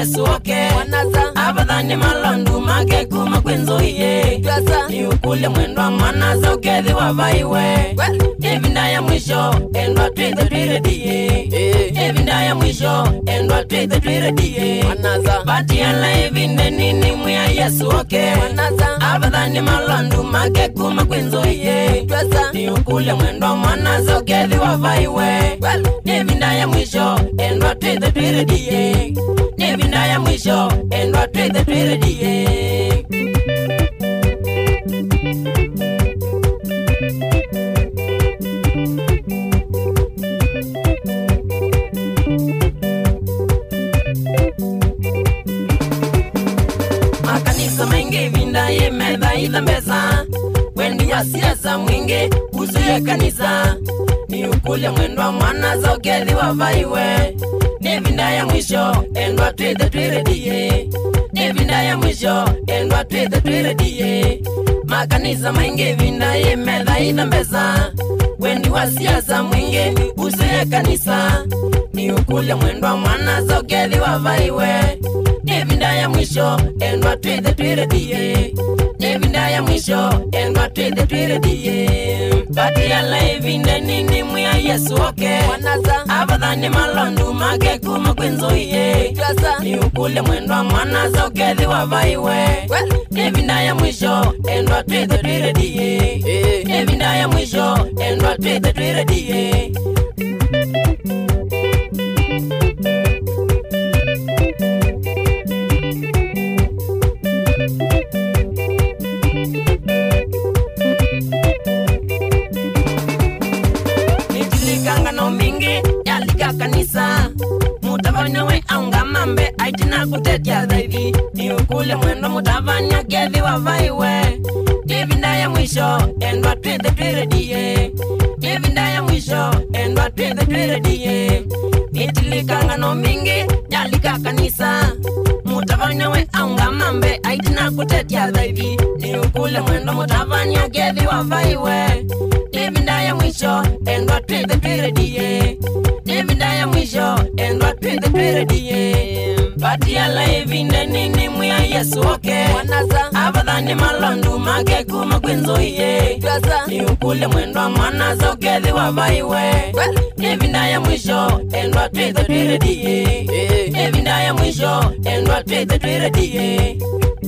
Yesu oke abadhani malondu make kuma kwenzo iye ni ukule mwendo mwana ukethi wavaiwe evinda ya mwisho endwa twithe twirediye evinda ya mwisho endwa twithe twirediye bati ala evinde nini mwia Yesu oke abadhani malondu make kuma kwenzo iye ni ukule mwendo mwana ukethi wavaiwe evinda ya mwisho endwa twithe twirediye evinda ya mwisho endwa twithe twirediye makanisa mengi vinda yemedha ila mbeza wendi wa siasa mwingi uzuye kanisa ni ukule mwendo mwana za ukethi wavaiwe nevinda ya mwisho endwa twithe twirediye nevinda ya mwisho endwa twithe twirediye makanisa mengi vinda yemedha ila mbeza wendi wa siasa mwingi uzuye kanisa ni ukule mwendo mwana za ukethi wavaiwe nevinda ya mwisho endwa twithe twirediye nevinda ya mwisho endwa twithe twirediye bati ala evinde nini mwia Yesu oke abadhani malondu make kuma kwenzo iye ni ukule mwendo mwana za ukethi wavaiwe nevinda ya mwisho endwa twithe twirediye nevinda ya mwisho endwa twithe twirediye Kangano mingi yalika kanisa mutavanya we aunga mambe aitina kutetia dhaivi ni ukule mwendo mutavanya kethi wavaiwe evinda ya mwisho endwa twithe twirediye evinda ya mwisho endwa twithe twirediye nitilika ngano mingi yalika kanisa mutavanya we aunga mambe aitina kutetia dhaivi ni ukule mwendo mutavanya kethi wavaiwe evinda ya mwisho endwa twithe twirediye evinda ya mwisho endwa twithe twirediye bati ala evinde nini mwia Yesu oke abadhani malondu make kuma kwenzo iye ni ukule mwendo mwana za ukethi wavaiwe evinda ya mwisho endwa twithe twirediye evinda ya mwisho endwa twithe twirediye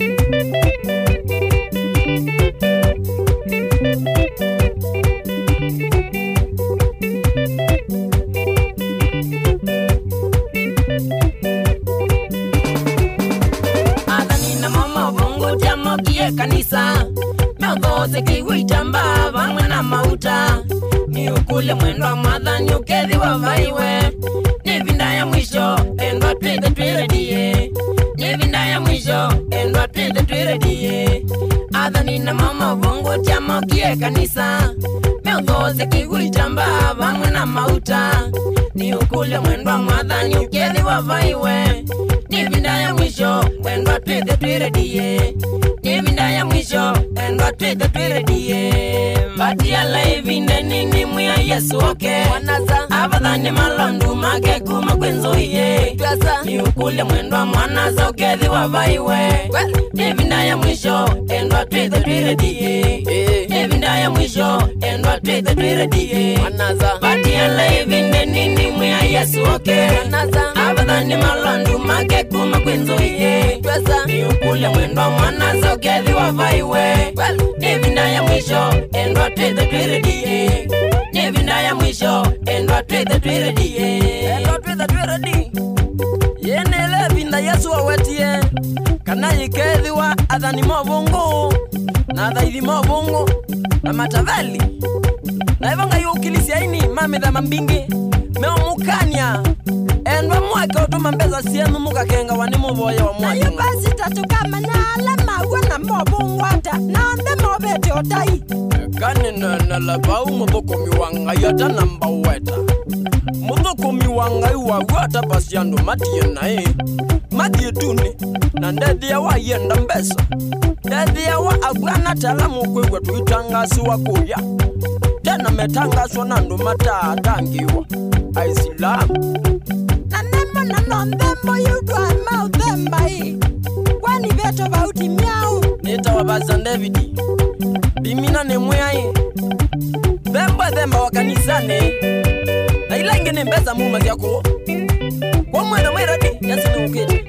kanisa meodhose kiwitamba vamwe na mauta ni ukule mwendo mwathani ukethi wavaiwe nevinda ya mwisho endwa twithe twirediye nevinda ya mwisho endwa twithe twirediye athani na mama vongo tiamokie kanisa meodhose kiwitamba vamwe na mauta ni ukule mwendo mwathani ukethi wavaiwe nevinda ya mwisho endwa twithe twirediye nevinda ya mwisho endwa twithe twirediye bati ala evinde nini mwia Yesu oke abadhani malondu make kuma kwenzo iye ni ukule mwendo mwana za ukethi wavaiwe nevinda ya mwisho endwa twithe twirediye nevinda ya mwisho endwa twithe twirediye bati ala evinde nini mwia Yesu oke abadhani malondu make kuma kwenzo iye ni ukule mwendo mwana za ukethi wavaiwe nevinda ya mwisho endwa twithe twirediye nevinda ya mwisho endwa twithe twirediye endwa twithe twirediye yenele vinda Yesu awetie kana yikethiwa athani movungu na thaithi movungu na mataveli na ivanga yukilisia ini mamitha mambingi meomukania endwa mwake utuma mbeza sienu mukakenga wani muvoya wa mwake na yubasi tatukama na alama wana movungu ata na onde mobete otai kani na labau muthukomi wanga yata namba weta muthukomi wanga iwa wata pasiando matie nae matie tuni na ndethia wa yenda mbesa ndethia wa agwana talamu kwegwa tuitangasi wa kuya tena metangaswa na ndo matatangiwa Islam na nemo na nondemo yudwa maudhe Nacho bauti miau. Nita wabaza David. Bimina ne mwai. Themba wakanisane. Na ila ingene mbeza muma yako. Kwa mwena mwiradi yasini uketi.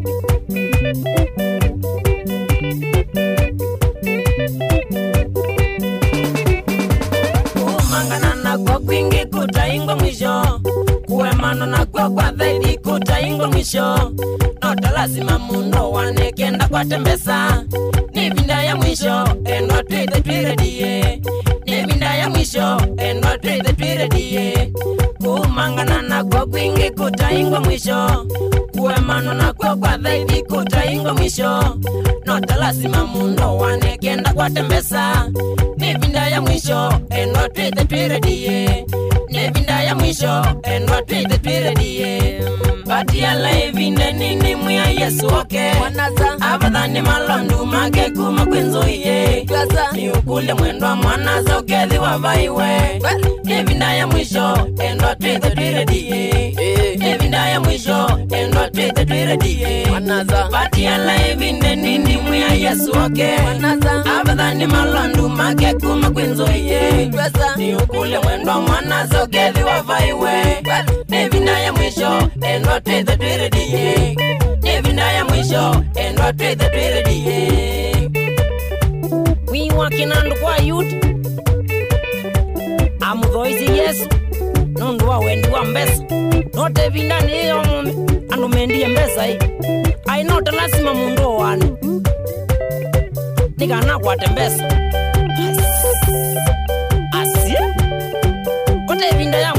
Kumangana na kwa kwingi kutaingwa mwisho. Kuemano na kwa zaidi kutaingwa mwisho. Nota lazima mundo wanekenda kwa tembesa. Ni vinda ya mwisho enwa tuite tuiredie. Ni vinda ya mwisho enwa tuite tuiredie. Kumangana na kwa kwingi kutaingwa mwisho. Kuemano na kwa zaidi kutaingwa mwisho. Nota lazima mundo wanekenda kwa tembesa. Ni vinda ya mwisho enwa tuite tuiredie. Ni vinda ya mwisho enwa tuite tuiredie. Bati ya laivi nini mwya Yesu oke Abadhani malondu make kuma kwenzo iye Ni ukule mwendwa mwanaza ukethi wa vaiwe Evinda ya mwisho endwa tuite tuiredie Evinda ya mwisho endwa tuite tuiredie Bati ya laivi nini mwya Yesu oke Abadhani malondu make kuma kwenzo iye Ni ukule mwendwa mwanaza ukethi wa vaiwe Evinda ya mwisho endwa tuite tuiredie Evinda ya mwisho endwa tuite tuiredie We walking on the youth Amuthoizi Yesu Nundu wa wendi wa mbesa Note evinda ni iyo mume Andu mendie mbesa hii Ainota lazima mundu wani Nika nakwate mbesa Asie Kote evinda ya